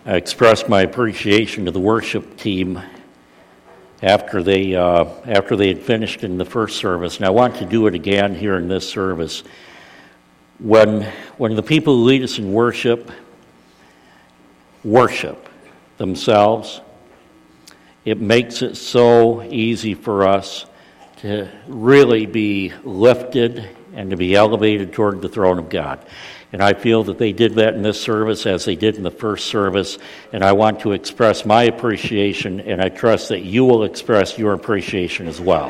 I expressed my appreciation to the worship team after they had finished in the first service, and I want to do it again here in this service. When the people who lead us in worship themselves, it makes it so easy for us to really be lifted and to be elevated toward the throne of God. And I feel that they did that in this service as they did in the first service, and I want to express my appreciation, and I trust that you will express your appreciation as well.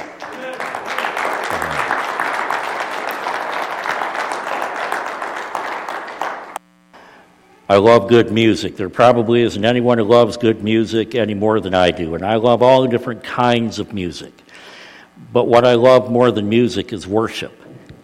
I love good music. There probably isn't anyone who loves good music any more than I do, and I love all the different kinds of music. But what I love more than music is worship.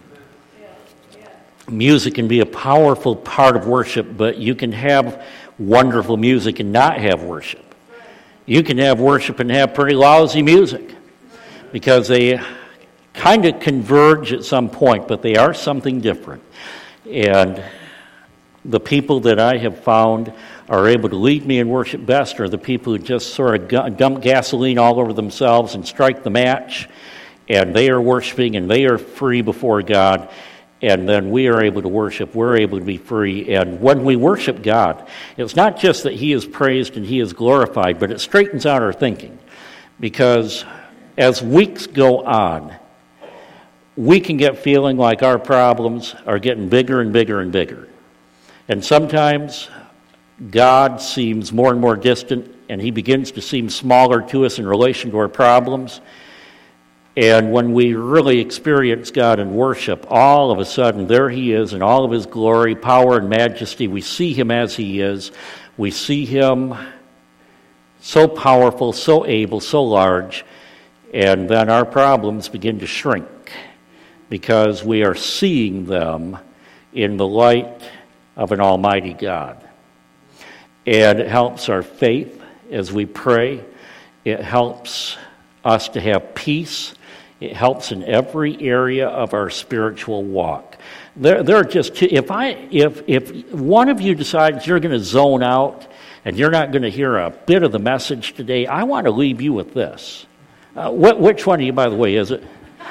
Music can be a powerful part of worship, but you can have wonderful music and not have worship. You can have worship and have pretty lousy music because they kind of converge at some point, but they are something different. And the people that I have found are able to lead me in worship best are the people who just sort of dump gasoline all over themselves and strike the match, and they are worshiping and they are free before God. And then we are able to worship, we're able to be free. And when we worship God, it's not just that He is praised and He is glorified, but it straightens out our thinking. Because as weeks go on, we can get feeling like our problems are getting bigger and bigger and bigger. And sometimes God seems more and more distant, and He begins to seem smaller to us in relation to our problems. And when we really experience God in worship, all of a sudden, there He is in all of His glory, power, and majesty. We see Him as He is. We see Him so powerful, so able, so large. And then our problems begin to shrink because we are seeing them in the light of an almighty God. And it helps our faith as we pray. It helps us to have peace. It helps in every area of our spiritual walk. There are just two. If one of you decides you're going to zone out and you're not going to hear a bit of the message today, I want to leave you with this. Which one of you, by the way, is it?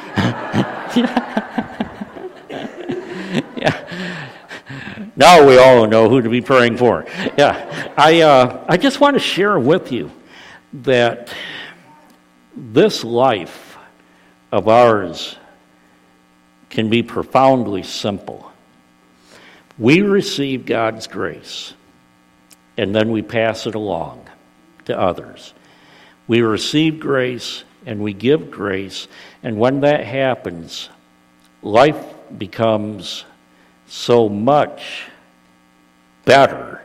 Yeah. Now we all know who to be praying for. Yeah. I just want to share with you that this life of ours can be profoundly simple. We receive God's grace, and then we pass it along to others. We receive grace, and we give grace, and when that happens, life becomes so much better.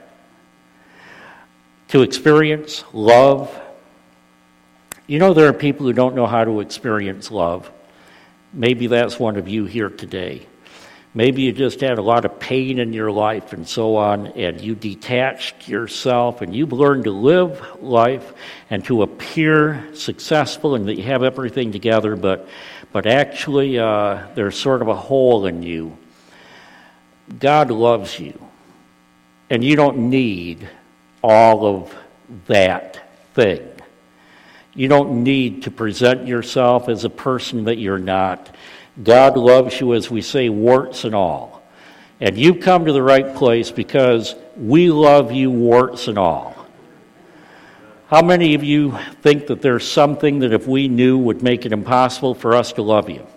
To experience love, you know, there are people who don't know how to experience love. Maybe that's one of you here today. Maybe you just had a lot of pain in your life and so on, and you detached yourself, and you've learned to live life and to appear successful and that you have everything together, but actually there's sort of a hole in you. God loves you, and you don't need all of that thing. You don't need to present yourself as a person that you're not. God loves you, as we say, warts and all. And you've come to the right place because we love you, warts and all. How many of you think that there's something that if we knew would make it impossible for us to love you?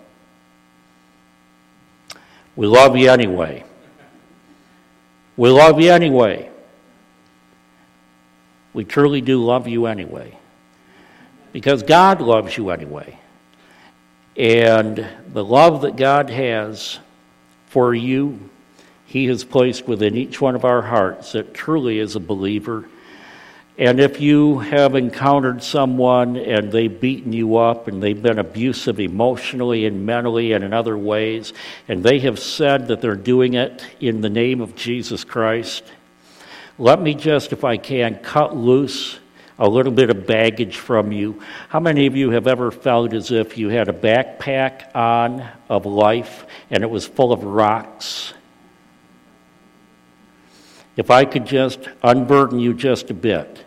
We love you anyway. We love you anyway. We truly do love you anyway. Because God loves you anyway. And the love that God has for you, He has placed within each one of our hearts that truly is a believer. And if you have encountered someone and they've beaten you up and they've been abusive emotionally and mentally and in other ways, and they have said that they're doing it in the name of Jesus Christ, let me just, if I can, cut loose a little bit of baggage from you. How many of you have ever felt as if you had a backpack on of life and it was full of rocks? if I could just unburden you just a bit.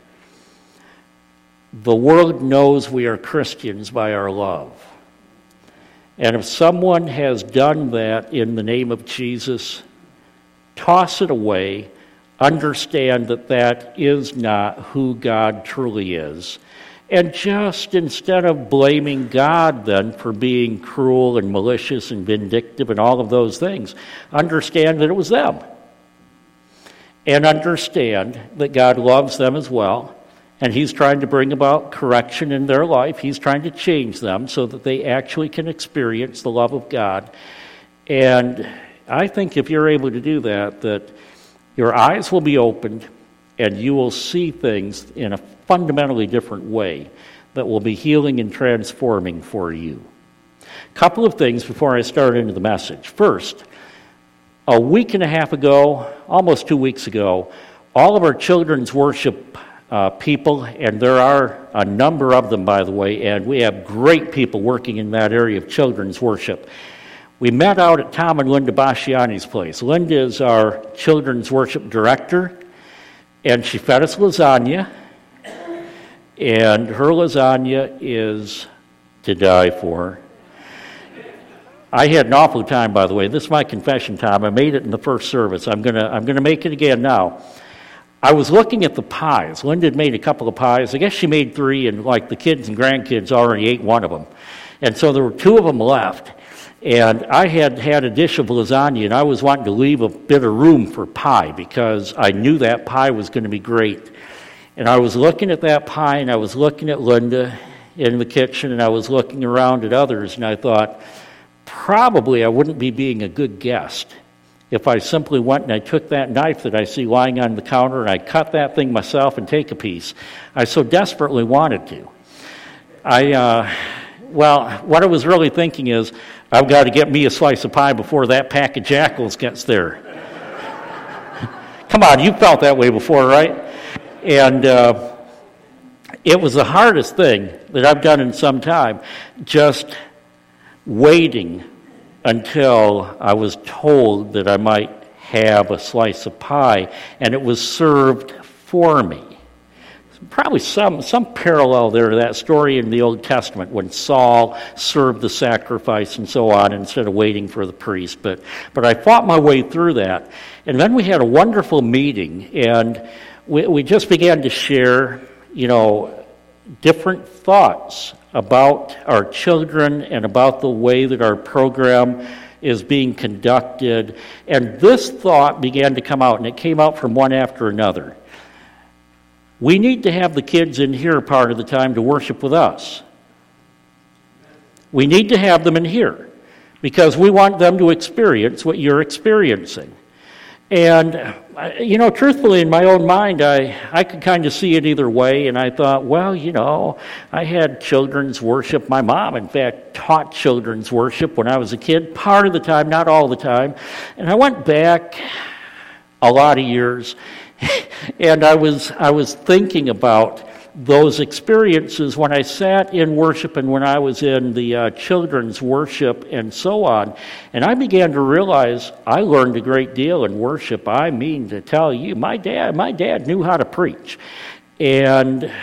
The world knows we are Christians by our love. And if someone has done that in the name of Jesus, toss it away. Understand that that is not who God truly is. And just instead of blaming God then for being cruel and malicious and vindictive and all of those things, understand that it was them. And understand that God loves them as well. And He's trying to bring about correction in their life. He's trying to change them so that they actually can experience the love of God. And I think if you're able to do that, that your eyes will be opened and you will see things in a fundamentally different way that will be healing and transforming for you. A couple of things before I start into the message. First, a week and a half ago, almost 2 weeks ago, all of our children's worship people, and there are a number of them, by the way, and we have great people working in that area of children's worship. We met out at Tom and Linda Basciani's place. Linda is our children's worship director, and she fed us lasagna, and her lasagna is to die for. I had an awful time, by the way. This is my confession time. I made it in the first service. I'm gonna make it again now. I was looking at the pies. Linda had made a couple of pies. I guess she made 3, and like the kids and grandkids already ate one of them. And so there were 2 of them left. And I had a dish of lasagna, and I was wanting to leave a bit of room for pie because I knew that pie was going to be great. And I was looking at that pie, and I was looking at Linda in the kitchen, and I was looking around at others, and I thought, probably I wouldn't be being a good guest if I simply went and I took that knife that I see lying on the counter and I cut that thing myself and take a piece. I so desperately wanted to. What I was really thinking is, I've got to get me a slice of pie before that pack of Jackals gets there. Come on, you felt that way before, right? And it was the hardest thing that I've done in some time, just waiting until I was told that I might have a slice of pie, and it was served for me. Probably some parallel there to that story in the Old Testament when Saul served the sacrifice and so on instead of waiting for the priest. But I fought my way through that. And then we had a wonderful meeting, and we just began to share, different thoughts about our children and about the way that our program is being conducted. And this thought began to come out, and it came out from one after another. We need to have the kids in here part of the time to worship with us. We need to have them in here because we want them to experience what you're experiencing. And, truthfully, in my own mind, I could kind of see it either way, and I thought, I had children's worship. My mom, in fact, taught children's worship when I was a kid, part of the time, not all the time. And I went back a lot of years, and I was thinking about those experiences when I sat in worship and when I was in the children's worship and so on. And I began to realize I learned a great deal in worship. I mean to tell you, my dad knew how to preach. And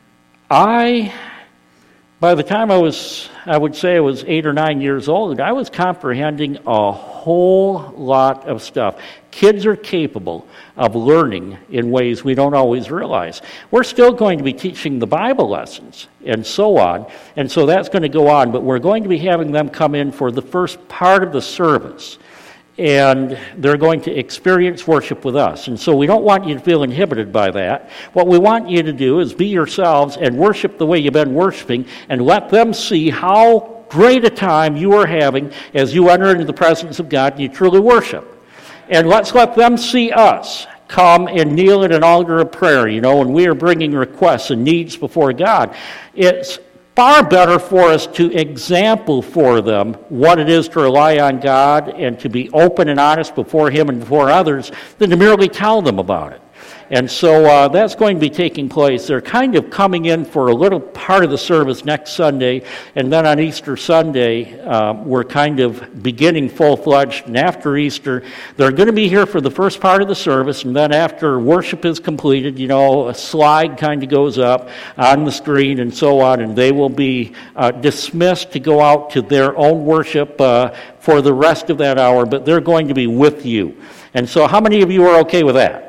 by the time I would say I was 8 or 9 years old, I was comprehending a whole lot of stuff. Kids are capable of learning in ways we don't always realize. We're still going to be teaching the Bible lessons and so on, and so that's going to go on, but we're going to be having them come in for the first part of the service, and they're going to experience worship with us. And so we don't want you to feel inhibited by that. What we want you to do is be yourselves and worship the way you've been worshiping, and let them see how great a time you are having as you enter into the presence of God and you truly worship. And let's let them see us come and kneel at an altar of prayer, when we are bringing requests and needs before God. It's far better for us to example for them what it is to rely on God and to be open and honest before Him and before others than to merely tell them about it. And so that's going to be taking place. They're kind of coming in for a little part of the service next Sunday, and then on Easter Sunday, we're kind of beginning full-fledged. And after Easter, they're going to be here for the first part of the service, and then after worship is completed, a slide kind of goes up on the screen and so on, and they will be dismissed to go out to their own worship for the rest of that hour, but they're going to be with you. And so how many of you are okay with that?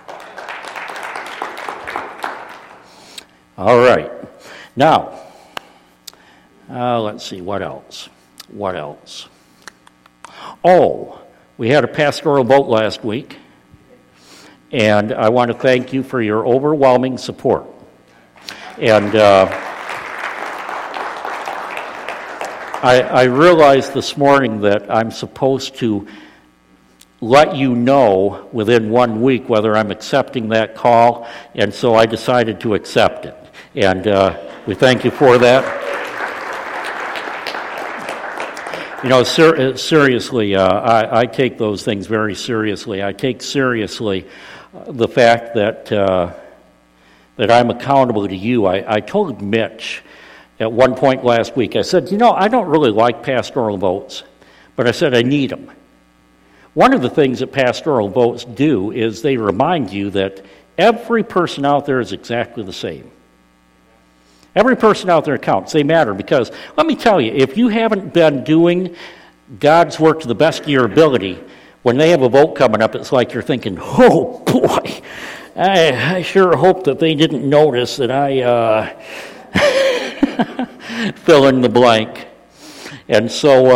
All right. Now, let's see, what else? Oh, we had a pastoral vote last week, and I want to thank you for your overwhelming support. And I realized this morning that I'm supposed to let you know within 1 week whether I'm accepting that call, and so I decided to accept it. And we thank you for that. Seriously, I take those things very seriously. I take seriously the fact that I'm accountable to you. I told Mitch at one point last week, I said, I don't really like pastoral votes, but I said I need them. One of the things that pastoral votes do is they remind you that every person out there is exactly the same. Every person out there counts. They matter because, let me tell you, if you haven't been doing God's work to the best of your ability, when they have a vote coming up, it's like you're thinking, oh boy, I sure hope that they didn't notice that I fill in the blank. And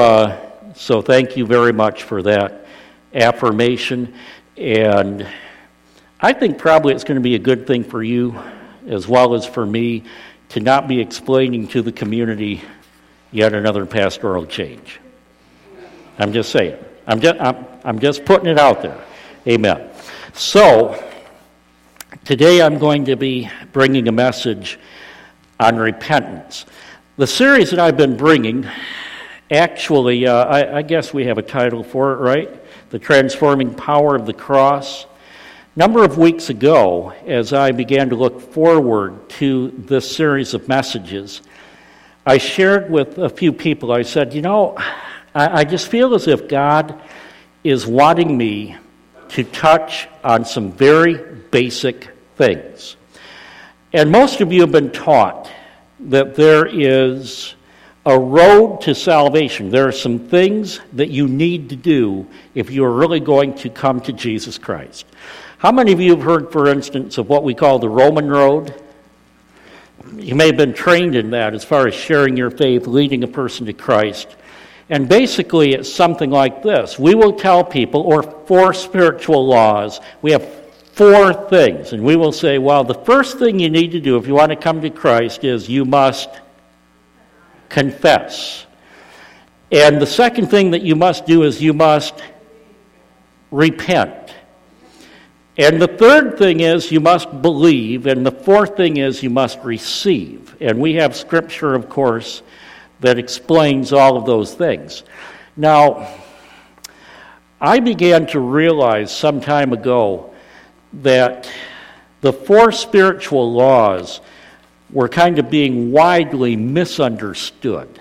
so thank you very much for that affirmation. And I think probably it's going to be a good thing for you as well as for me to not be explaining to the community yet another pastoral change. I'm just saying. I'm just putting it out there. Amen. So, today I'm going to be bringing a message on repentance. The series that I've been bringing, actually, I guess we have a title for it, right? The Transforming Power of the Cross. A number of weeks ago, as I began to look forward to this series of messages, I shared with a few people, I said, I just feel as if God is wanting me to touch on some very basic things. And most of you have been taught that there is a road to salvation. There are some things that you need to do if you are really going to come to Jesus Christ. How many of you have heard, for instance, of what we call the Roman road? You may have been trained in that as far as sharing your faith, leading a person to Christ. And basically it's something like this. We will tell people, or 4 spiritual laws, we have 4 things. And we will say, well, the first thing you need to do if you want to come to Christ is you must confess. And the second thing that you must do is you must repent. And the third thing is you must believe, and the fourth thing is you must receive. And we have scripture, of course, that explains all of those things. Now, I began to realize some time ago that the 4 spiritual laws were kind of being widely misunderstood.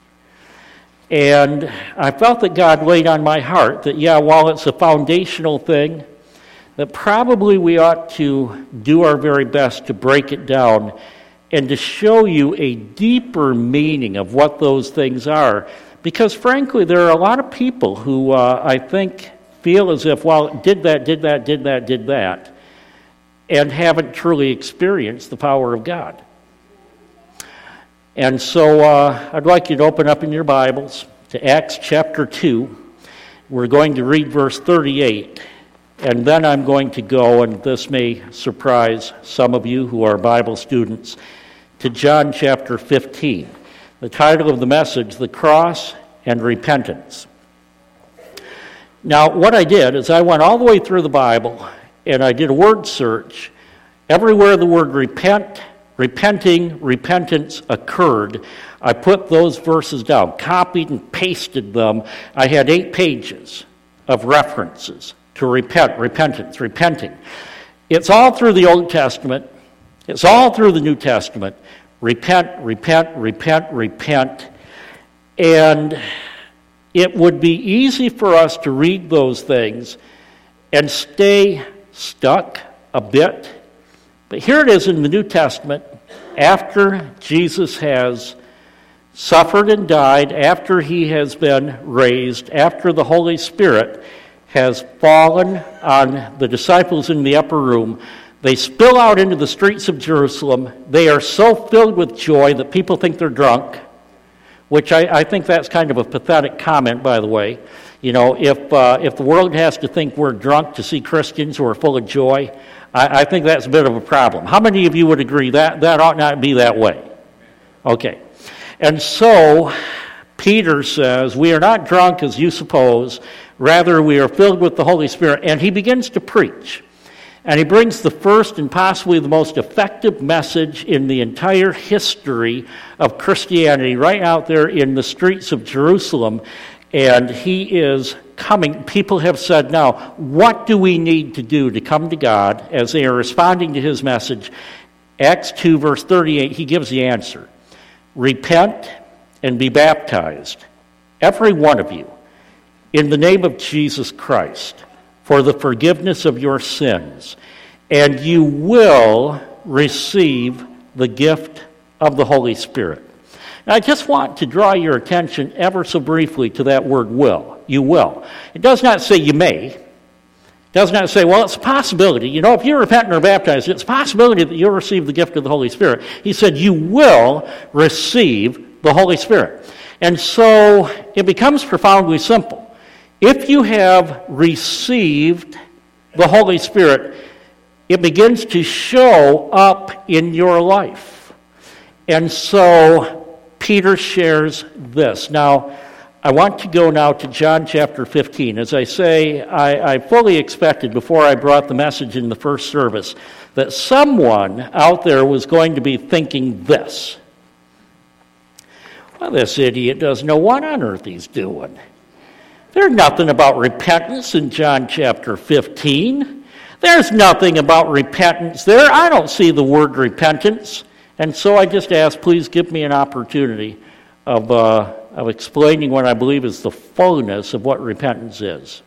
And I felt that God laid on my heart that, while it's a foundational thing, that probably we ought to do our very best to break it down and to show you a deeper meaning of what those things are. Because frankly, there are a lot of people who I think feel as if, did that, and haven't truly experienced the power of God. And so I'd like you to open up in your Bibles to Acts chapter 2. We're going to read verse 38. And then I'm going to go, and this may surprise some of you who are Bible students, to John chapter 15. The title of the message, The Cross and Repentance. Now, what I did is I went all the way through the Bible, and I did a word search. Everywhere the word repenting, repentance occurred, I put those verses down, copied and pasted them. I had 8 pages of references to repent, repentance, repenting. It's all through the Old Testament. It's all through the New Testament. Repent, repent, repent, repent. And it would be easy for us to read those things and stay stuck a bit. But here it is in the New Testament, after Jesus has suffered and died, after he has been raised, after the Holy Spirit has fallen on the disciples in the upper room, they spill out into the streets of Jerusalem. They are so filled with joy that people think they're drunk, which I think that's kind of a pathetic comment, by the way. You know, if the world has to think we're drunk to see Christians who are full of joy, I think that's a bit of a problem. How many of you would agree that ought not be that way? Okay. And so, Peter says, we are not drunk as you suppose, rather we are filled with the Holy Spirit. And he begins to preach. And he brings the first and possibly the most effective message in the entire history of Christianity right out there in the streets of Jerusalem. And he is coming. People have said, now, what do we need to do to come to God? As they are responding to his message, Acts 2, verse 38, he gives the answer. Repent and be baptized, every one of you, in the name of Jesus Christ, for the forgiveness of your sins, and you will receive the gift of the Holy Spirit. Now, I just want to draw your attention ever so briefly to that word will. You will. It does not say you may. It does not say, well, it's a possibility. You know, if you repent and are baptized, it's a possibility that you'll receive the gift of the Holy Spirit. He said you will receive the Holy Spirit. And so it becomes profoundly simple. If you have received the Holy Spirit, it begins to show up in your life. And so Peter shares this. Now, I want to go now to John chapter 15. As I say, I fully expected before I brought the message in the first service that someone out there was going to be thinking this. Well, this idiot doesn't know what on earth he's doing. There's nothing about repentance in John chapter 15. There's nothing about repentance there. I don't see the word repentance. And so I just ask, please give me an opportunity of explaining what I believe is the fullness of what repentance is.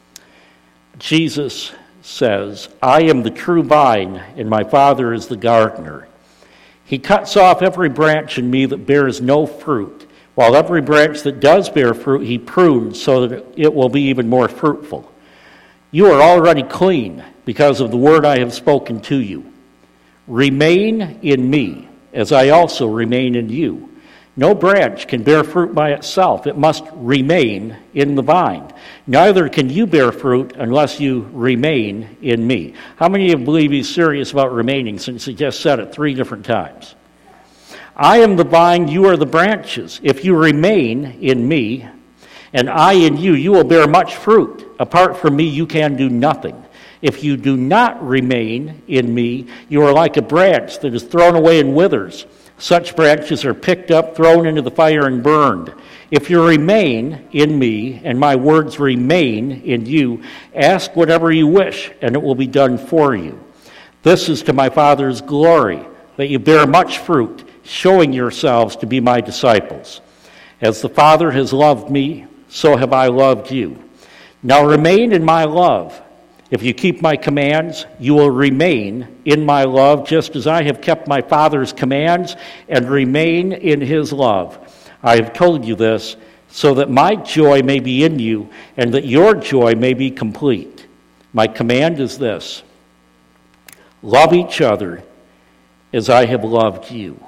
Jesus says, I am the true vine, and my Father is the gardener. He cuts off every branch in me that bears no fruit, while every branch that does bear fruit he prunes so that it will be even more fruitful. You are already clean because of the word I have spoken to you. Remain in me, as I also remain in you. No branch can bear fruit by itself. It must remain in the vine. Neither can you bear fruit unless you remain in me. How many of you believe he's serious about remaining, since he just said it 3 different times? I am the vine, you are the branches. If you remain in me, and I in you, you will bear much fruit. Apart from me, you can do nothing. If you do not remain in me, you are like a branch that is thrown away and withers. Such branches are picked up, thrown into the fire, and burned. If you remain in me, and my words remain in you, ask whatever you wish, and it will be done for you. This is to my Father's glory, that you bear much fruit, showing yourselves to be my disciples. As the Father has loved me, so have I loved you. Now remain in my love. If you keep my commands, you will remain in my love, just as I have kept my Father's commands and remain in his love. I have told you this so that my joy may be in you and that your joy may be complete. My command is this: love each other as I have loved you.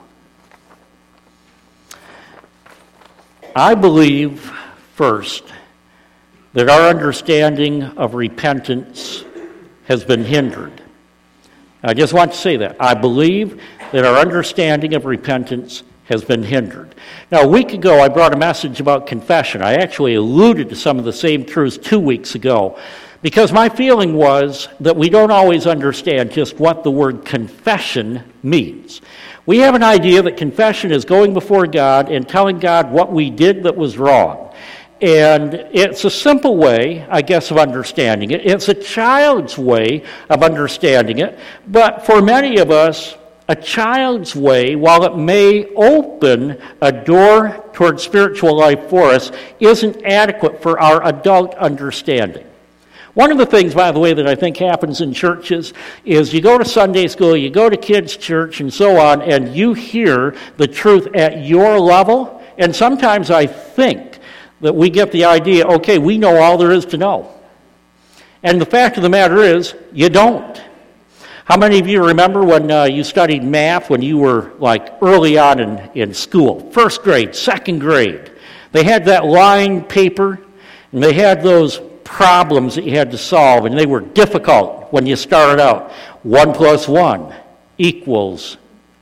I believe, first, that our understanding of repentance has been hindered. I just want to say that. I believe that our understanding of repentance has been hindered. Now, a week ago, I brought a message about confession. I actually alluded to some of the same truths 2 weeks ago, because my feeling was that we don't always understand just what the word confession means. We have an idea that confession is going before God and telling God what we did that was wrong. And it's a simple way, I guess, of understanding it. It's a child's way of understanding it. But for many of us, a child's way, while it may open a door toward spiritual life for us, isn't adequate for our adult understanding. One of the things, by the way, that I think happens in churches is you go to Sunday school, you go to kids' church, and so on, and you hear the truth at your level. And sometimes I think that we get the idea, okay, we know all there is to know. And the fact of the matter is, you don't. How many of you remember when you studied math when you were like early on in school, first grade, second grade? They had that lined paper, and they had those problems that you had to solve, and they were difficult when you started out. 1 plus 1 equals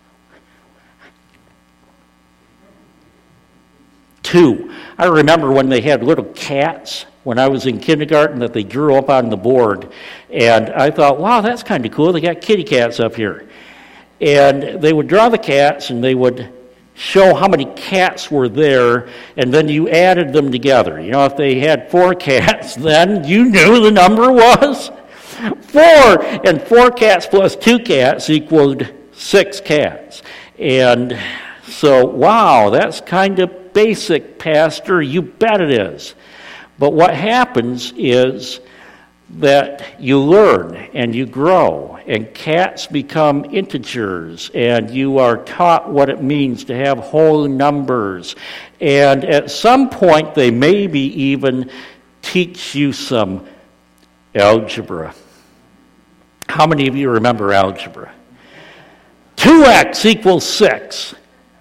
2. I remember when they had little cats when I was in kindergarten that they drew up on the board, and I thought, wow, that's kind of cool. They got kitty cats up here. And they would draw the cats, and they would show how many cats were there, and then you added them together. You know, if they had 4 cats, then you knew the number was 4. And 4 cats plus 2 cats equaled 6 cats. And so, wow, that's kind of basic, Pastor. You bet it is. But what happens is that you learn and you grow, and cats become integers, and you are taught what it means to have whole numbers. And at some point, they maybe even teach you some algebra. How many of you remember algebra? 2x equals 6.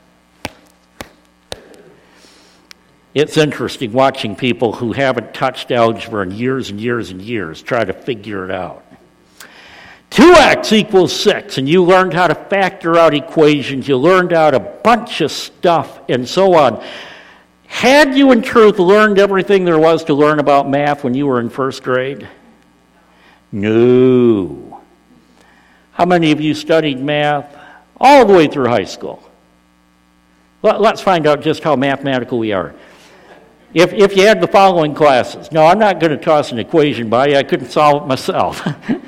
It's interesting watching people who haven't touched algebra in years and years and years try to figure it out. 2x equals 6, and you learned how to factor out equations. You learned out a bunch of stuff and so on. Had you in truth learned everything there was to learn about math when you were in first grade? No. How many of you studied math all the way through high school? Let's find out just how mathematical we are. If you had the following classes. No, I'm not going to toss an equation by you. I couldn't solve it myself.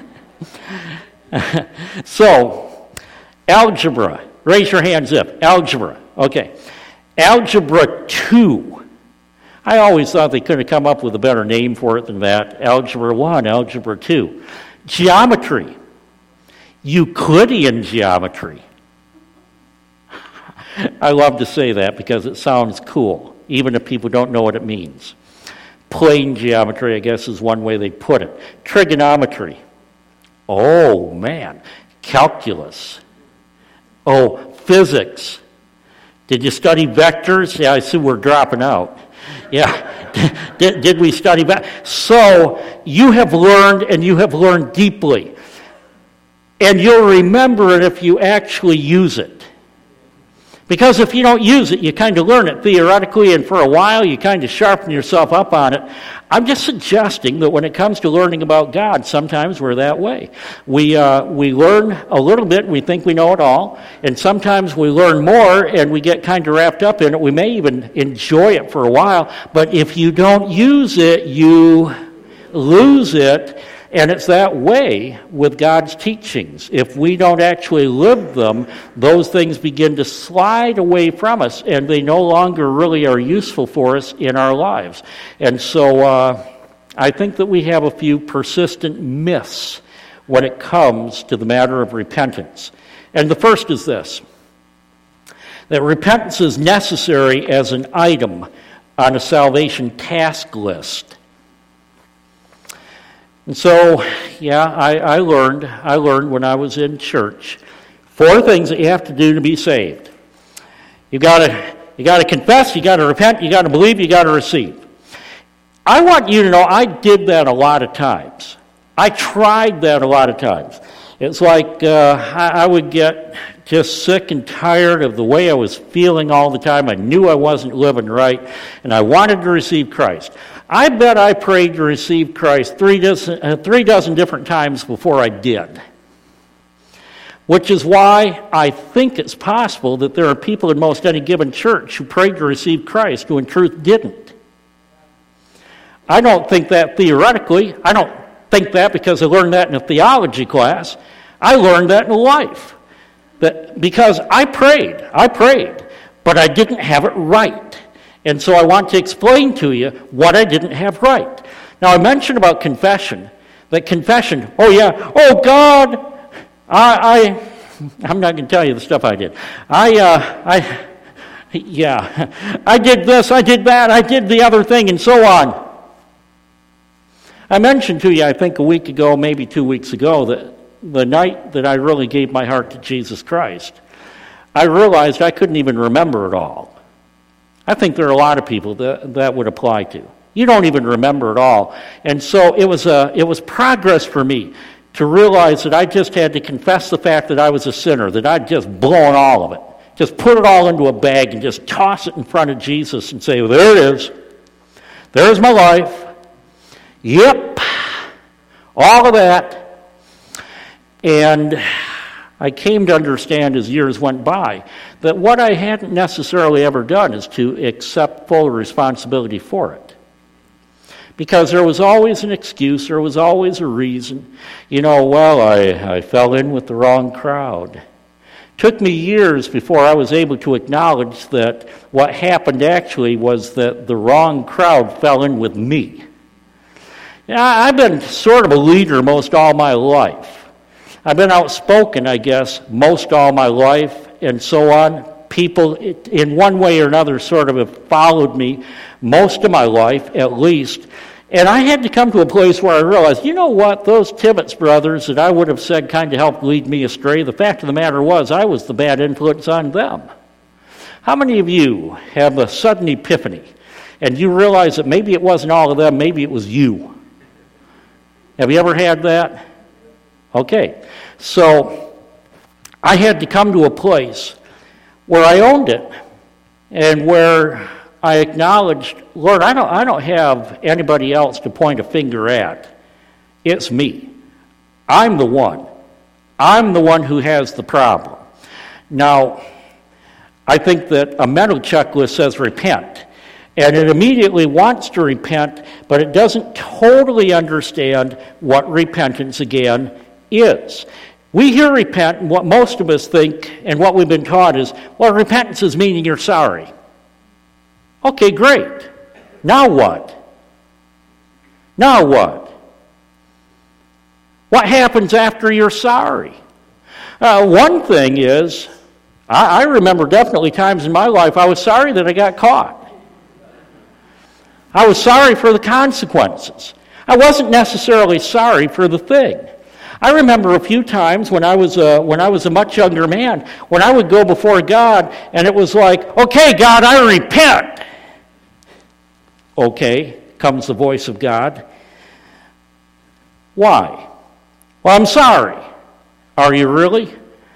So, algebra. Raise your hands if. Algebra. Okay. Algebra 2. I always thought they could have come up with a better name for it than that. Algebra 1, Algebra 2. Geometry. Euclidean geometry. I love to say that because it sounds cool, even if people don't know what it means. Plane geometry, I guess, is one way they put it. Trigonometry. Oh, man. Calculus. Oh, physics. Did you study vectors? Yeah, I see we're dropping out. Yeah. Did we study vectors? So, you have learned, and you have learned deeply. And you'll remember it if you actually use it. Because if you don't use it, you kind of learn it theoretically, and for a while you kind of sharpen yourself up on it. I'm just suggesting that when it comes to learning about God, sometimes we're that way. We learn a little bit, and we think we know it all, and sometimes we learn more, and we get kind of wrapped up in it. We may even enjoy it for a while, but if you don't use it, you lose it. And it's that way with God's teachings. If we don't actually live them, those things begin to slide away from us, and they no longer really are useful for us in our lives. And so I think that we have a few persistent myths when it comes to the matter of repentance. And the first is this, that repentance is necessary as an item on a salvation task list. And so, yeah, I learned when I was in church 4 things that you have to do to be saved. You got to confess, you got to repent, you got to believe, you got to receive. I want you to know I did that a lot of times. I tried that a lot of times. It's like I would get just sick and tired of the way I was feeling all the time. I knew I wasn't living right, and I wanted to receive Christ. I bet I prayed to receive Christ 3 dozen different times before I did. Which is why I think it's possible that there are people in most any given church who prayed to receive Christ who in truth didn't. I don't think that theoretically. I don't think that because I learned that in a theology class. I learned that in life. That because I prayed, but I didn't have it right. And so I want to explain to you what I didn't have right. Now, I mentioned about confession. That confession, oh yeah, oh God, I'm not going to tell you the stuff I did. I did this, I did that, I did the other thing, and so on. I mentioned to you, I think a week ago, maybe 2 weeks ago, that the night that I really gave my heart to Jesus Christ, I realized I couldn't even remember it all. I think there are a lot of people that would apply to. You don't even remember it all. And so it was progress for me to realize that I just had to confess the fact that I was a sinner, that I'd just blown all of it. Just put it all into a bag and just toss it in front of Jesus and say, well, there it is. There's my life. Yep. All of that. And I came to understand as years went by that what I hadn't necessarily ever done is to accept full responsibility for it. Because there was always an excuse, there was always a reason. I fell in with the wrong crowd. Took me years before I was able to acknowledge that what happened actually was that the wrong crowd fell in with me. I've been sort of a leader most all my life. I've been outspoken, I guess, most all my life and so on. People, in one way or another, sort of have followed me most of my life, at least. And I had to come to a place where I realized, you know what, those Tibbetts brothers that I would have said kind of helped lead me astray, the fact of the matter was I was the bad influence on them. How many of you have a sudden epiphany and you realize that maybe it wasn't all of them, maybe it was you? Have you ever had that? Okay, so I had to come to a place where I owned it and where I acknowledged, Lord, I don't have anybody else to point a finger at. It's me. I'm the one. I'm the one who has the problem. Now, I think that a mental checklist says repent. And it immediately wants to repent, but it doesn't totally understand what repentance, again, is. We hear repent, and what most of us think, and what we've been taught is, well, repentance is meaning you're sorry. Okay, great. Now what? Now what? What happens after you're sorry? One thing is, I remember definitely times in my life I was sorry that I got caught. I was sorry for the consequences. I wasn't necessarily sorry for the thing. I remember a few times when I was a much younger man, when I would go before God, and it was like, okay, God, I repent. Okay, comes the voice of God. Why? Well, I'm sorry. Are you really?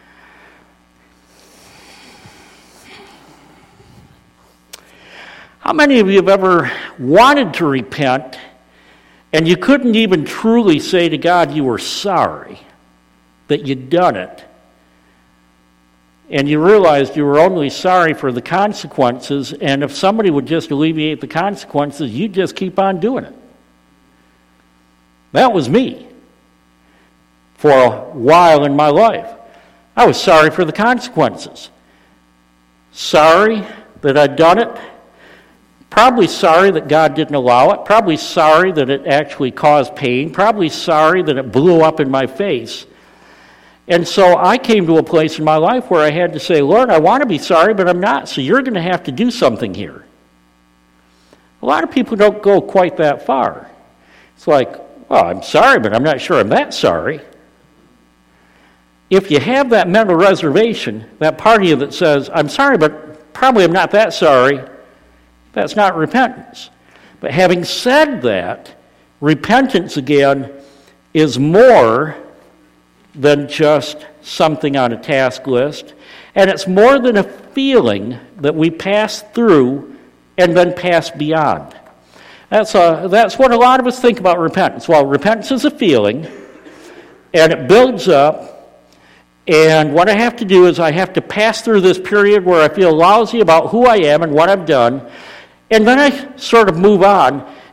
How many of you have ever wanted to repent and you couldn't even truly say to God you were sorry that you'd done it, and you realized you were only sorry for the consequences, and if somebody would just alleviate the consequences, you'd just keep on doing it? That was me for a while in my life. I was sorry for the consequences. Sorry that I'd done it. Probably sorry that God didn't allow it. Probably sorry that it actually caused pain. Probably sorry that it blew up in my face. And so I came to a place in my life where I had to say, Lord, I want to be sorry, but I'm not, so you're going to have to do something here. A lot of people don't go quite that far. It's like, well, I'm sorry, but I'm not sure I'm that sorry. If you have that mental reservation, that part of you that says, I'm sorry, but probably I'm not that sorry, that's not repentance. But having said that, repentance, again, is more than just something on a task list, and it's more than a feeling that we pass through and then pass beyond. That's what a lot of us think about repentance. Well, repentance is a feeling, and it builds up, and what I have to do is I have to pass through this period where I feel lousy about who I am and what I've done, and then I sort of move on,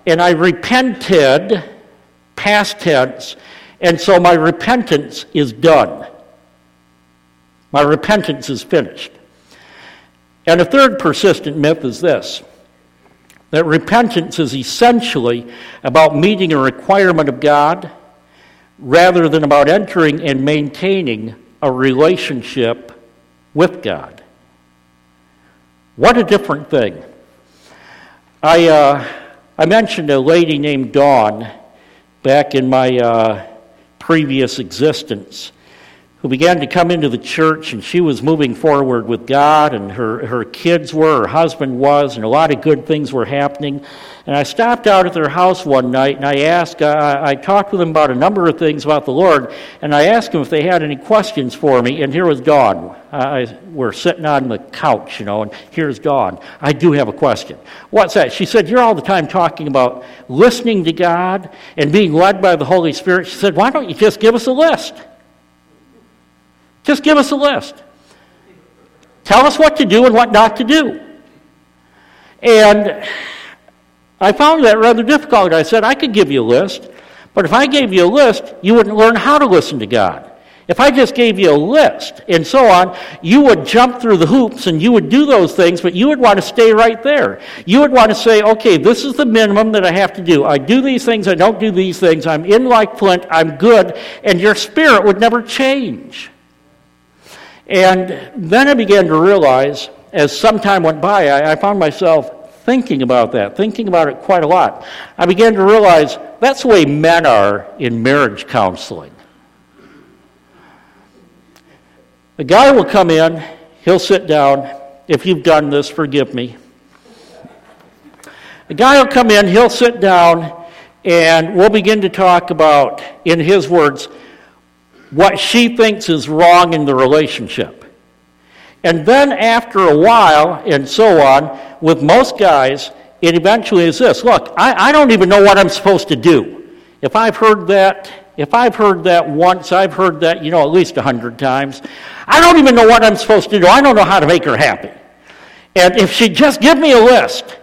and I repented, past tense, and so my repentance is done. My repentance is finished. And a third persistent myth is this, that repentance is essentially about meeting a requirement of God rather than about entering and maintaining a relationship with God. What a different thing. I mentioned a lady named Dawn back in my previous existence who began to come into the church, and she was moving forward with God, and her kids were, her husband was, and a lot of good things were happening. And I stopped out at their house one night, and I talked with them about a number of ththings about the Lord, and I asked them if they had any questions for me, and here was Dawn. We're sitting on the couch, and here's Dawn. I do have a question. What's that? She said, you're all the time talking about listening to God and being led by the Holy Spirit. She said, why don't you just give us a list? Just give us a list. Tell us what to do and what not to do. And I found that rather difficult. I said, I could give you a list, but if I gave you a list, you wouldn't learn how to listen to God. If I just gave you a list and so on, you would jump through the hoops and you would do those things, but you would want to stay right there. You would want to say, okay, this is the minimum that I have to do. I do these things, I don't do these things, I'm in like flint, I'm good, and your spirit would never change. And then I began to realize, as some time went by, I found myself thinking about that, thinking about it quite a lot. I began to realize that's the way men are in marriage counseling. The guy will come in, he'll sit down. If you've done this, forgive me. The guy will come in, he'll sit down, and we'll begin to talk about, in his words, what she thinks is wrong in the relationship. And then after a while, and so on, with most guys, it eventually is this. Look, I don't even know what I'm supposed to do. If I've heard that once, I've heard that, at least 100 times. I don't even know what I'm supposed to do. I don't know how to make her happy. And if she'd just give me a list.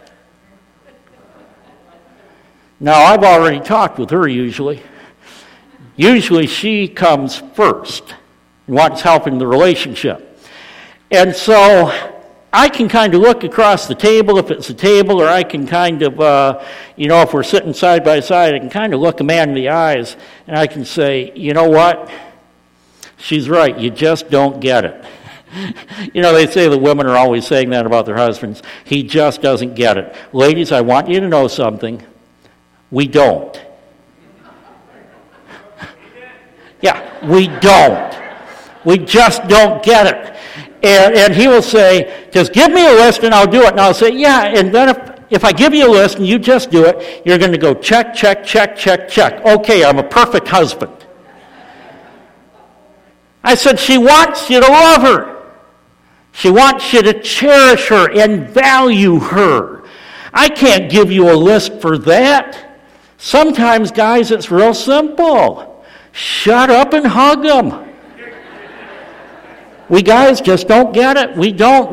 Now, I've already talked with her usually. Usually she comes first and wants help in the relationship. And so I can kind of look across the table, if it's a table, or I can kind of, if we're sitting side by side, I can kind of look a man in the eyes, and I can say, you know what? She's right. You just don't get it. They say the women are always saying that about their husbands. He just doesn't get it. Ladies, I want you to know something. We don't. Yeah, we don't. We just don't get it. And he will say, just give me a list and I'll do it. And I'll say, yeah, and then if I give you a list and you just do it, you're going to go check, check, check, check, check. Okay, I'm a perfect husband. I said, she wants you to love her. She wants you to cherish her and value her. I can't give you a list for that. Sometimes, guys, it's real simple. Shut up and hug them. We guys just don't get it. We don't.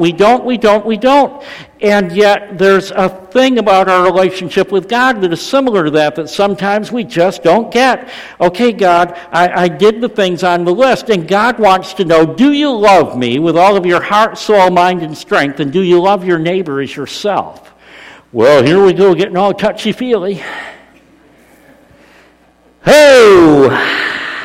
And yet there's a thing about our relationship with God that is similar to that sometimes we just don't get. Okay, God, I did the things on the list, and God wants to know, do you love me with all of your heart, soul, mind, and strength, and do you love your neighbor as yourself? Well, here we go, getting all touchy-feely. Hey!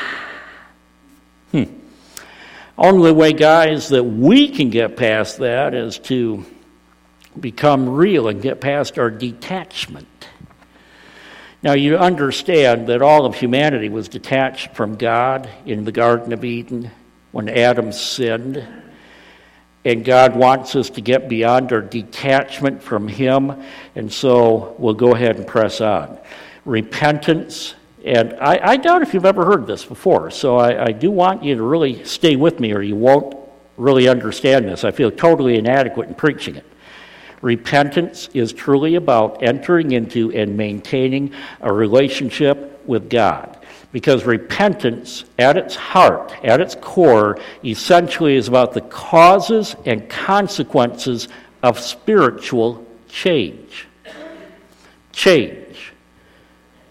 Only way, guys, that we can get past that is to become real and get past our detachment. Now, you understand that all of humanity was detached from God in the Garden of Eden when Adam sinned. And God wants us to get beyond our detachment from Him. And so we'll go ahead and press on. Repentance. And I doubt if you've ever heard this before, so I do want you to really stay with me or you won't really understand this. I feel totally inadequate in preaching it. Repentance is truly about entering into and maintaining a relationship with God. Because repentance, at its heart, at its core, essentially is about the causes and consequences of spiritual change. Change.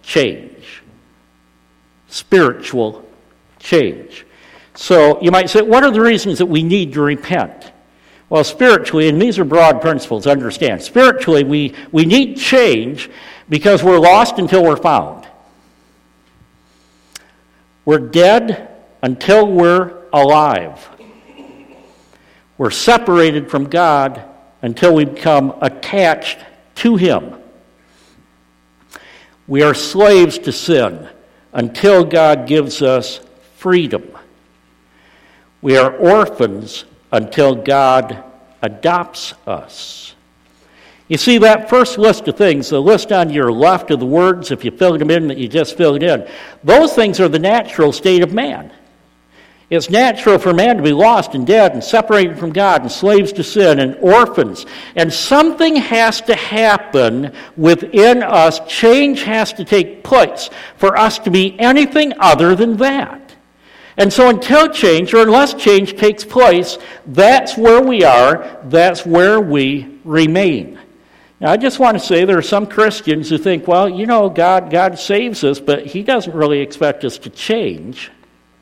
change. Spiritual change. So you might say, what are the reasons that we need to repent? Well, spiritually, and these are broad principles, understand. Spiritually, we need change because we're lost until we're found. We're dead until we're alive. We're separated from God until we become attached to Him. We are slaves to sin until God gives us freedom. We are orphans until God adopts us. You see, that first list of things, the list on your left of the words, if you filled them in, that you just filled in, those things are the natural state of man. It's natural for man to be lost and dead and separated from God and slaves to sin and orphans. And something has to happen within us. Change has to take place for us to be anything other than that. And so until change, or unless change takes place, that's where we are, that's where we remain. Now, I just want to say there are some Christians who think, well, you know, God saves us, but He doesn't really expect us to change.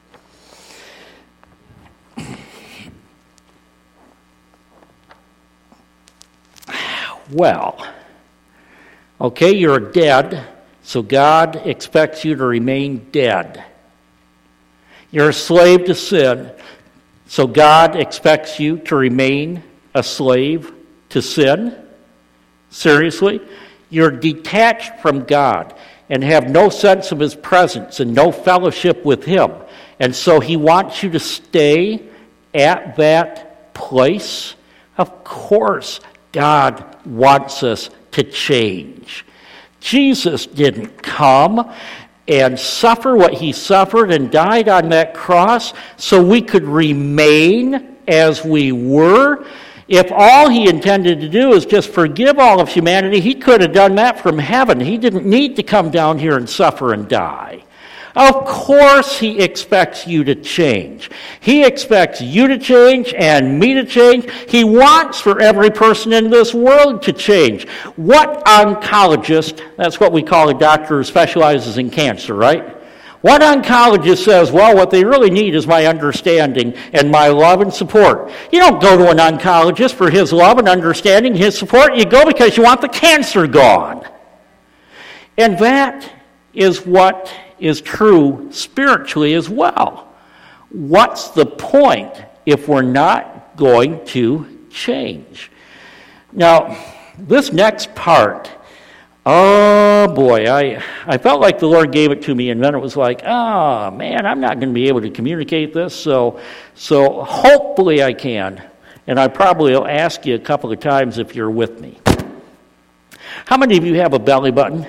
Well, okay, you're dead, so God expects you to remain dead. You're a slave to sin, so God expects you to remain a slave to sin? Seriously? You're detached from God and have no sense of His presence and no fellowship with Him. And so He wants you to stay at that place? Of course, God wants us to change. Jesus didn't come and suffer what He suffered and died on that cross so we could remain as we were. If all He intended to do is just forgive all of humanity, He could have done that from heaven. He didn't need to come down here and suffer and die. Of course He expects you to change. He expects you to change and me to change. He wants for every person in this world to change. What oncologist, that's what we call a doctor who specializes in cancer, right? What oncologist says, well, what they really need is my understanding and my love and support? You don't go to an oncologist for his love and understanding, his support. You go because you want the cancer gone. And that is what is true spiritually as well. What's the point if we're not going to change? Now, this next part, oh boy, I felt like the Lord gave it to me, and then it was like, oh man, I'm not going to be able to communicate this, so hopefully I can. And I probably will ask you a couple of times if you're with me. How many of you have a belly button?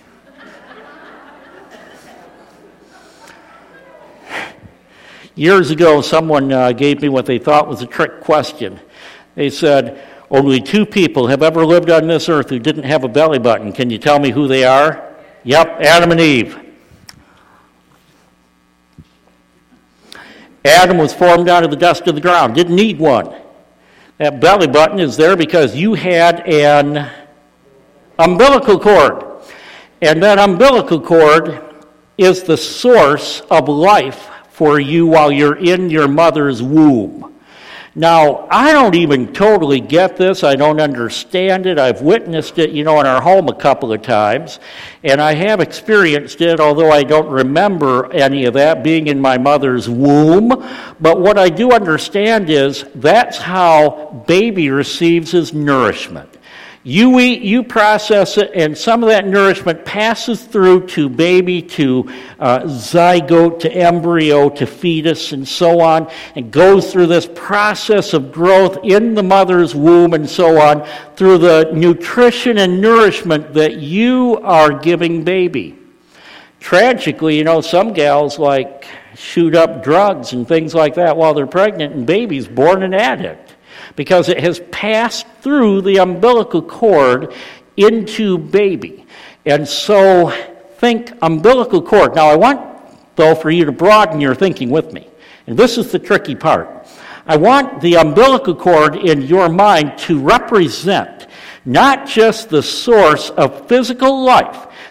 Years ago, someone gave me what they thought was a trick question. They said, only 2 people have ever lived on this earth who didn't have a belly button. Can you tell me who they are? Yep, Adam and Eve. Adam was formed out of the dust of the ground, didn't need one. That belly button is there because you had an umbilical cord. And that umbilical cord is the source of life for you while you're in your mother's womb. Now, I don't even totally get this. I don't understand it. I've witnessed it, in our home a couple of times, and I have experienced it, although I don't remember any of that being in my mother's womb. But what I do understand is that's how baby receives his nourishment. You eat, you process it, and some of that nourishment passes through to baby, to zygote, to embryo, to fetus, and so on, and goes through this process of growth in the mother's womb and so on, through the nutrition and nourishment that you are giving baby. Tragically, some gals shoot up drugs and things like that while they're pregnant, and baby's born an addict, because it has passed through the umbilical cord into baby. And so think umbilical cord. Now I want, though, for you to broaden your thinking with me. And this is the tricky part. I want the umbilical cord in your mind to represent not just the source of physical life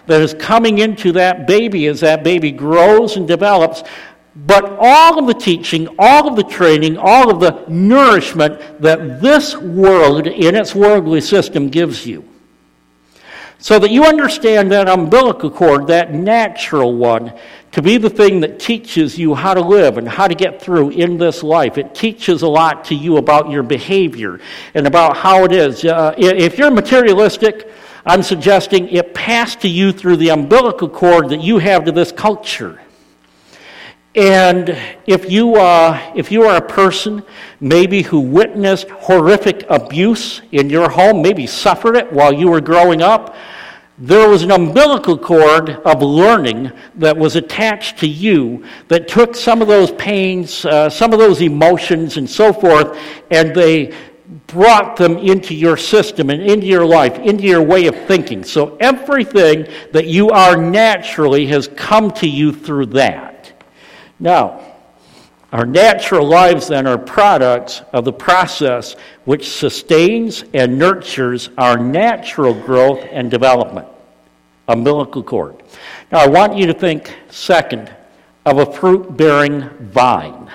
that is coming into that baby as that baby grows and develops. But all of the teaching, all of the training, all of the nourishment that this world in its worldly system gives you. So that you understand that umbilical cord, that natural one, to be the thing that teaches you how to live and how to get through in this life. It teaches a lot to you about your behavior and about how it is. If you're materialistic, I'm suggesting it passed to you through the umbilical cord that you have to this culture. And if you are a person maybe who witnessed horrific abuse in your home, maybe suffered it while you were growing up, there was an umbilical cord of learning that was attached to you that took some of those pains, some of those emotions and so forth, and they brought them into your system and into your life, into your way of thinking. So everything that you are naturally has come to you through that. Now, our natural lives then are products of the process which sustains and nurtures our natural growth and development. Umbilical cord. Now, I want you to think, second, of a fruit-bearing vine.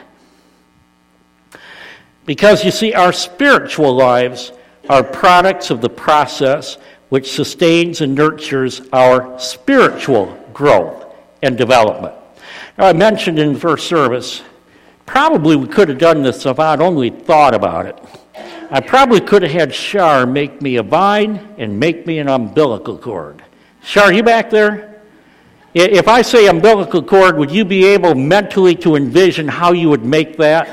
Because, you see, our spiritual lives are products of the process which sustains and nurtures our spiritual growth and development. Now, I mentioned in the first service, probably we could have done this if I'd only thought about it. I probably could have had Shar make me a vine and make me an umbilical cord. Shar, are you back there? If I say umbilical cord, would you be able mentally to envision how you would make that?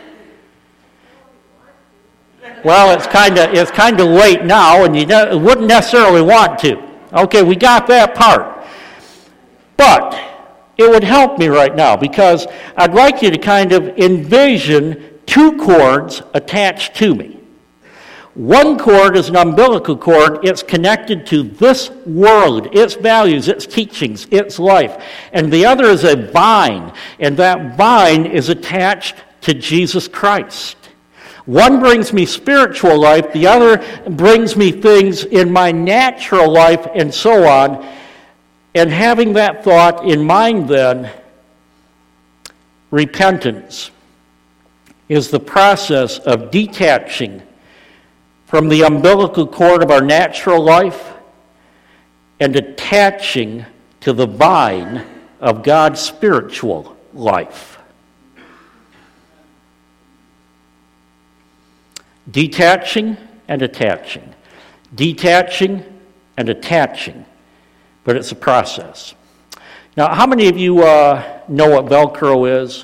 Well, it's kind of late now, and you wouldn't necessarily want to. Okay, we got that part. But it would help me right now because I'd like you to kind of envision two cords attached to me. One cord is an umbilical cord. It's connected to this world, its values, its teachings, its life. And the other is a vine, and that vine is attached to Jesus Christ. One brings me spiritual life, the other brings me things in my natural life, and so on. And having that thought in mind then, repentance is the process of detaching from the umbilical cord of our natural life and attaching to the vine of God's spiritual life. Detaching and attaching. Detaching and attaching. But it's a process. Now, how many of you know what Velcro is?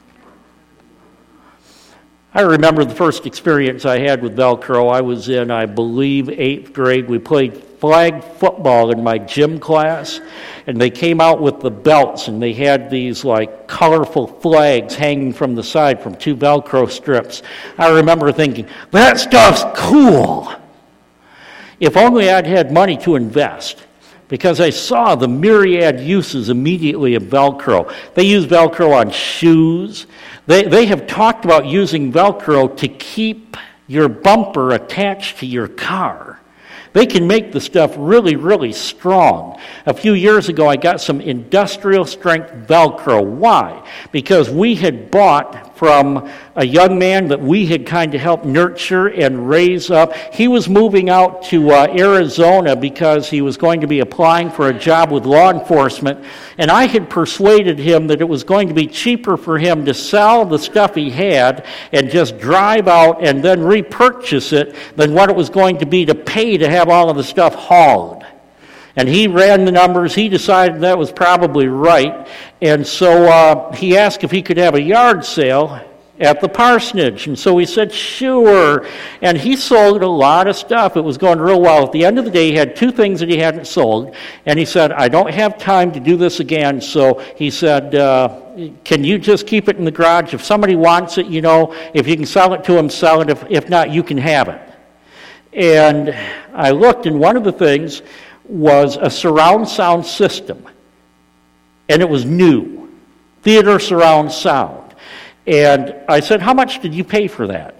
I remember the first experience I had with Velcro. I was in, I believe, 8th grade. We played flag football in my gym class, and they came out with the belts, and they had these like colorful flags hanging from the side from 2 Velcro strips. I remember thinking, that stuff's cool. If only I'd had money to invest. Because I saw the myriad uses immediately of Velcro. They use Velcro on shoes. They have talked about using Velcro to keep your bumper attached to your car. They can make the stuff really, really strong. A few years ago, I got some industrial strength Velcro. Why? Because we had bought from a young man that we had kind of helped nurture and raise up. He was moving out to Arizona because he was going to be applying for a job with law enforcement. And I had persuaded him that it was going to be cheaper for him to sell the stuff he had and just drive out and then repurchase it than what it was going to be to pay to have all of the stuff hauled. And he ran the numbers. He decided that was probably right. And so he asked if he could have a yard sale at the parsonage. And so we said, sure. And he sold a lot of stuff. It was going real well. At the end of the day, he had 2 things that he hadn't sold. And he said, I don't have time to do this again. So he said, can you just keep it in the garage? If somebody wants it, if you can sell it to them, sell it. If not, you can have it. And I looked, and one of the things was a surround sound system. And it was new. Theater surround sound. And I said, how much did you pay for that?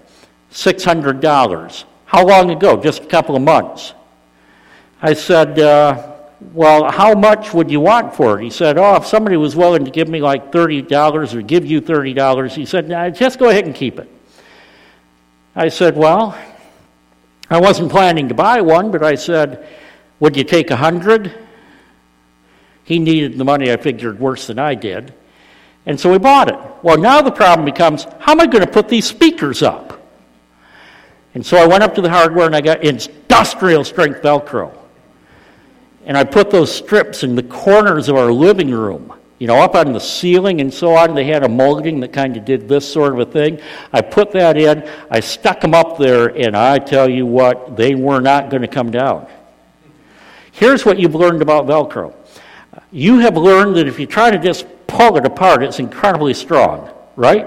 $600. How long ago? Just a couple of months. I said, well, how much would you want for it? He said, oh, if somebody was willing to give me like $30 or give you $30, he said, nah, just go ahead and keep it. I said, well, I wasn't planning to buy one, but I said, would you take 100? He needed the money, I figured, worse than I did. And so we bought it. Well, now the problem becomes, how am I going to put these speakers up? And so I went up to the hardware and I got industrial strength Velcro. And I put those strips in the corners of our living room, up on the ceiling and so on. They had a molding that kind of did this sort of a thing. I put that in, I stuck them up there, and I tell you what, they were not going to come down. Here's what you've learned about Velcro. You have learned that if you try to just pull it apart, it's incredibly strong, right?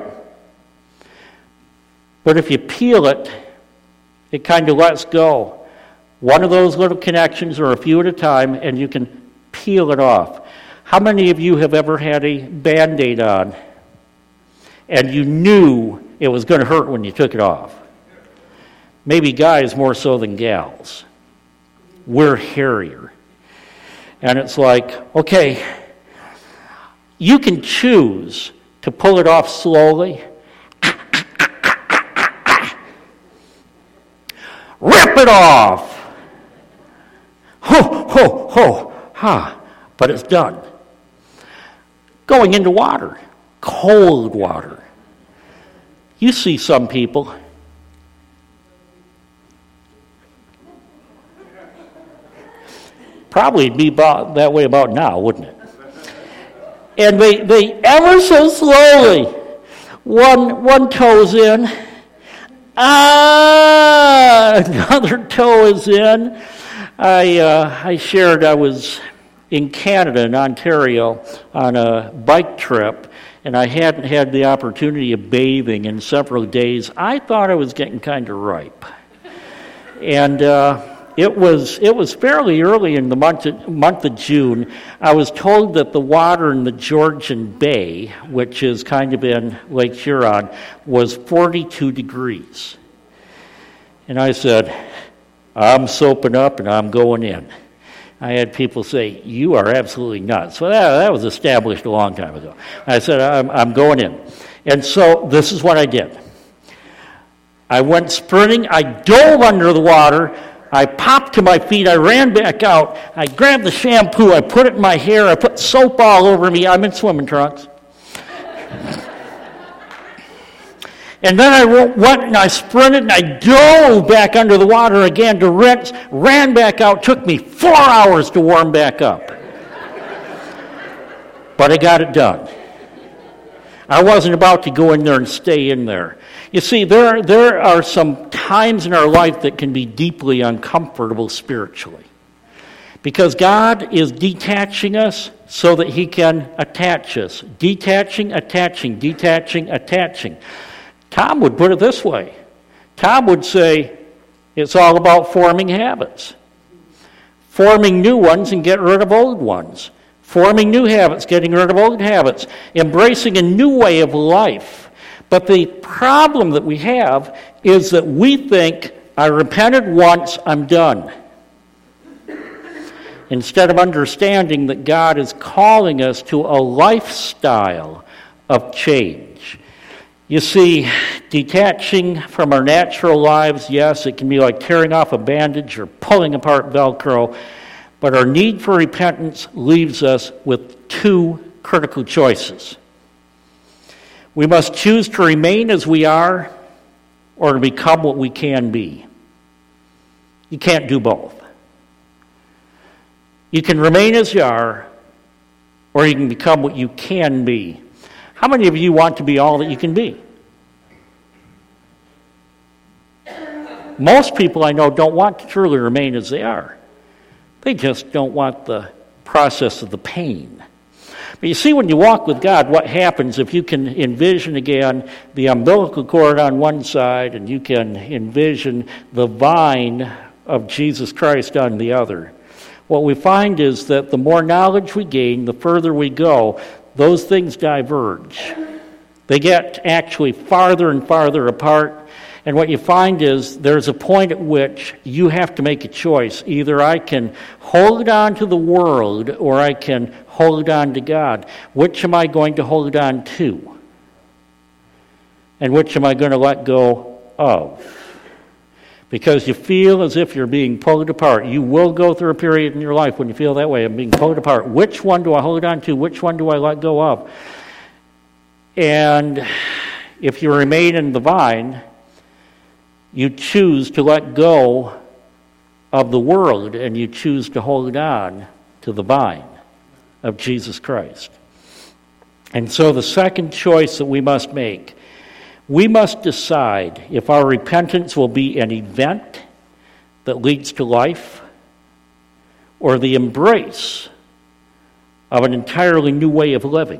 But if you peel it, it kind of lets go. One of those little connections, or a few at a time, and you can peel it off. How many of you have ever had a Band-Aid on and you knew it was going to hurt when you took it off? Maybe guys more so than gals. We're hairier. And it's like, okay, you can choose to pull it off slowly. Rip it off! Ho, ho, ho, ha. But it's done. Going into water, cold water. You see some people. Probably be about that way about now, wouldn't it? And they ever so slowly, one toe's in, another toe is in. I shared I was in Canada, in Ontario, on a bike trip, and I hadn't had the opportunity of bathing in several days. I thought I was getting kind of ripe. And it was fairly early in the month of June. I was told that the water in the Georgian Bay, which is kind of in Lake Huron, was 42 degrees. And I said, I'm soaping up and I'm going in. I had people say, you are absolutely nuts. So that was established a long time ago. I said, I'm going in. And so this is what I did. I went sprinting. I dove under the water. I popped to my feet. I ran back out. I grabbed the shampoo. I put it in my hair. I put soap all over me. I'm in swimming trunks. And then I went and I sprinted and I dove back under the water again to rinse, ran back out. Took me 4 hours to warm back up. But I got it done. I wasn't about to go in there and stay in there. You see, there are some times in our life that can be deeply uncomfortable spiritually. Because God is detaching us so that He can attach us. Detaching, attaching, detaching, attaching. Tom would put it this way. Tom would say, it's all about forming habits. Forming new ones and get rid of old ones. Forming new habits, getting rid of old habits. Embracing a new way of life. But the problem that we have is that we think, I repented once, I'm done. Instead of understanding that God is calling us to a lifestyle of change. You see, detaching from our natural lives, yes, it can be like tearing off a bandage or pulling apart Velcro, but our need for repentance leaves us with two critical choices. We must choose to remain as we are or to become what we can be. You can't do both. You can remain as you are or you can become what you can be. How many of you want to be all that you can be? Most people I know don't want to truly remain as they are. They just don't want the process of the pain. But you see, when you walk with God, what happens if you can envision again the umbilical cord on one side and you can envision the vine of Jesus Christ on the other? What we find is that the more knowledge we gain, the further we go, those things diverge. They get actually farther and farther apart. And what you find is there's a point at which you have to make a choice. Either I can hold on to the world or I can hold on to God. Which am I going to hold on to? And which am I going to let go of? Because you feel as if you're being pulled apart. You will go through a period in your life when you feel that way. I'm being pulled apart. Which one do I hold on to? Which one do I let go of? And if you remain in the vine, you choose to let go of the world and you choose to hold on to the vine of Jesus Christ. And so the second choice that we must make, we must decide if our repentance will be an event that leads to life or the embrace of an entirely new way of living.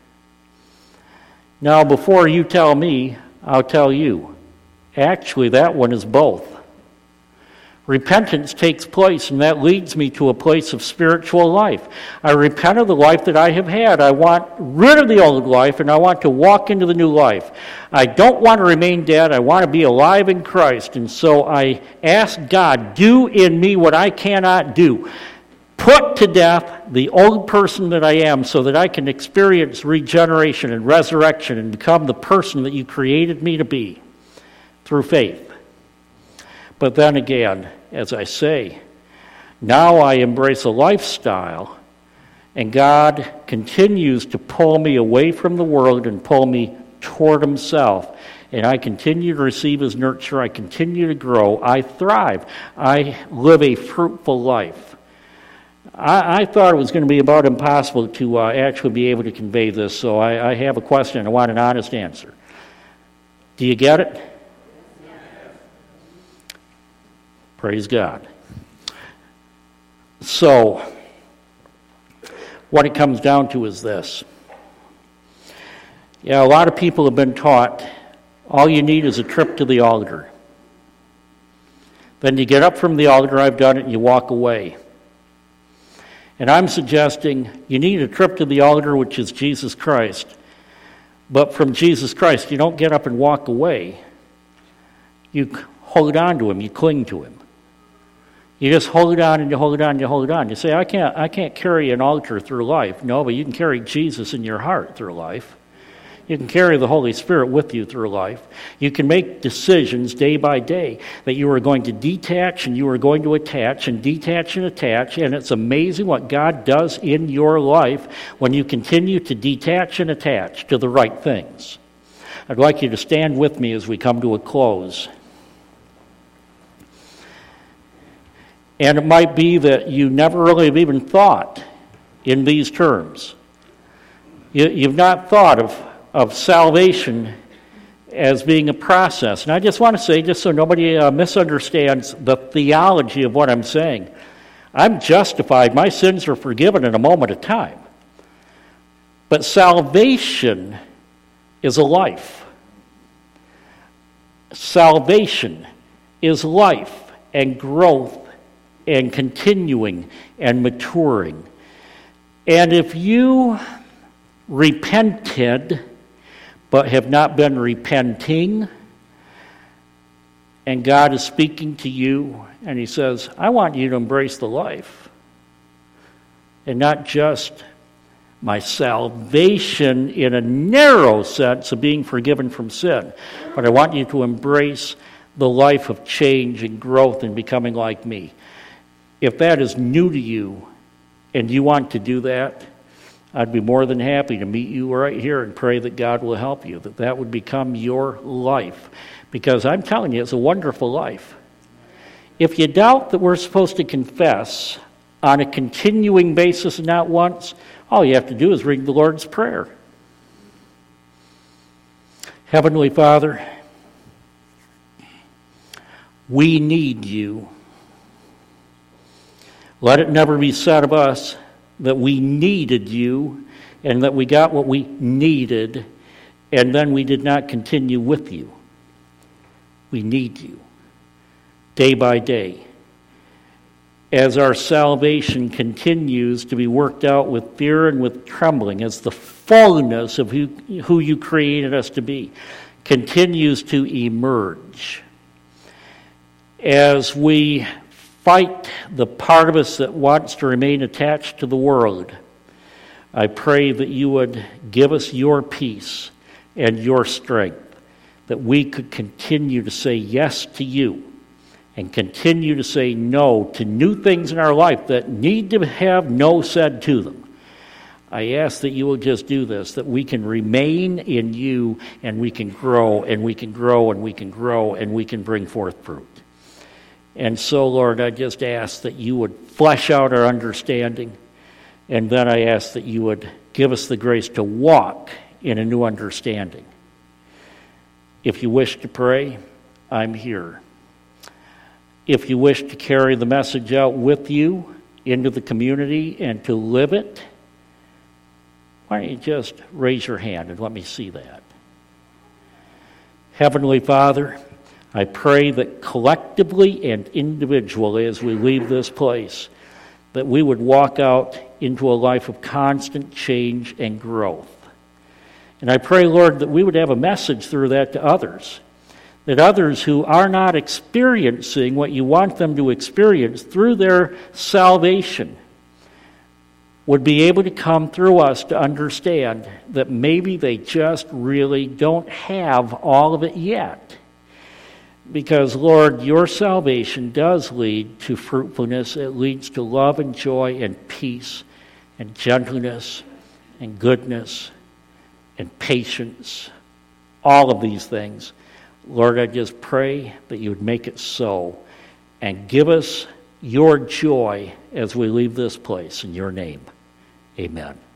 Now, before you tell me, I'll tell you. Actually, that one is both. Repentance takes place, and that leads me to a place of spiritual life. I repent of the life that I have had. I want rid of the old life, and I want to walk into the new life. I don't want to remain dead. I want to be alive in Christ. And so I ask God, do in me what I cannot do. Put to death the old person that I am so that I can experience regeneration and resurrection and become the person that you created me to be through faith. But then again, as I say, now I embrace a lifestyle, and God continues to pull me away from the world and pull me toward Himself. And I continue to receive His nurture. I continue to grow. I thrive. I live a fruitful life. I thought it was going to be about impossible to actually be able to convey this, so I have a question. I want an honest answer. Do you get it? Praise God. So, what it comes down to is this. Yeah, a lot of people have been taught all you need is a trip to the altar. Then you get up from the altar, I've done it, and you walk away. And I'm suggesting you need a trip to the altar, which is Jesus Christ. But from Jesus Christ, you don't get up and walk away. You hold on to Him, you cling to Him. You just hold on and you hold on and you hold on. You say, I can't carry an altar through life. No, but you can carry Jesus in your heart through life. You can carry the Holy Spirit with you through life. You can make decisions day by day that you are going to detach and you are going to attach and detach and attach. And it's amazing what God does in your life when you continue to detach and attach to the right things. I'd like you to stand with me as we come to a close. And it might be that you never really have even thought in these terms. You've not thought of salvation as being a process. And I just want to say, just so nobody misunderstands the theology of what I'm saying, I'm justified. My sins are forgiven in a moment of time. But salvation is a life. Salvation is life and growth and continuing and maturing. And if you repented but have not been repenting, and God is speaking to you and He says, I want you to embrace the life, and not just my salvation in a narrow sense of being forgiven from sin, but I want you to embrace the life of change and growth and becoming like me. If that is new to you and you want to do that, I'd be more than happy to meet you right here and pray that God will help you, that would become your life. Because I'm telling you, it's a wonderful life. If you doubt that we're supposed to confess on a continuing basis and not once, all you have to do is read the Lord's Prayer. Heavenly Father, we need you. Let it never be said of us that we needed you and that we got what we needed and then we did not continue with you. We need you day by day. As our salvation continues to be worked out with fear and with trembling as the fullness of who you created us to be. continues to emerge. As we fight the part of us that wants to remain attached to the world, I pray that you would give us your peace and your strength, that we could continue to say yes to you and continue to say no to new things in our life that need to have no said to them. I ask that you will just do this, that we can remain in you and we can grow and we can grow and we can grow and we can bring forth fruit. And so, Lord, I just ask that you would flesh out our understanding, and then I ask that you would give us the grace to walk in a new understanding. If you wish to pray, I'm here. If you wish to carry the message out with you into the community and to live it, why don't you just raise your hand and let me see that? Heavenly Father, I pray that collectively and individually as we leave this place, that we would walk out into a life of constant change and growth. And I pray, Lord, that we would have a message through that to others, that others who are not experiencing what you want them to experience through their salvation would be able to come through us to understand that maybe they just really don't have all of it yet. Because, Lord, your salvation does lead to fruitfulness. It leads to love and joy and peace and gentleness and goodness and patience, all of these things. Lord, I just pray that you would make it so and give us your joy as we leave this place. In your name, amen.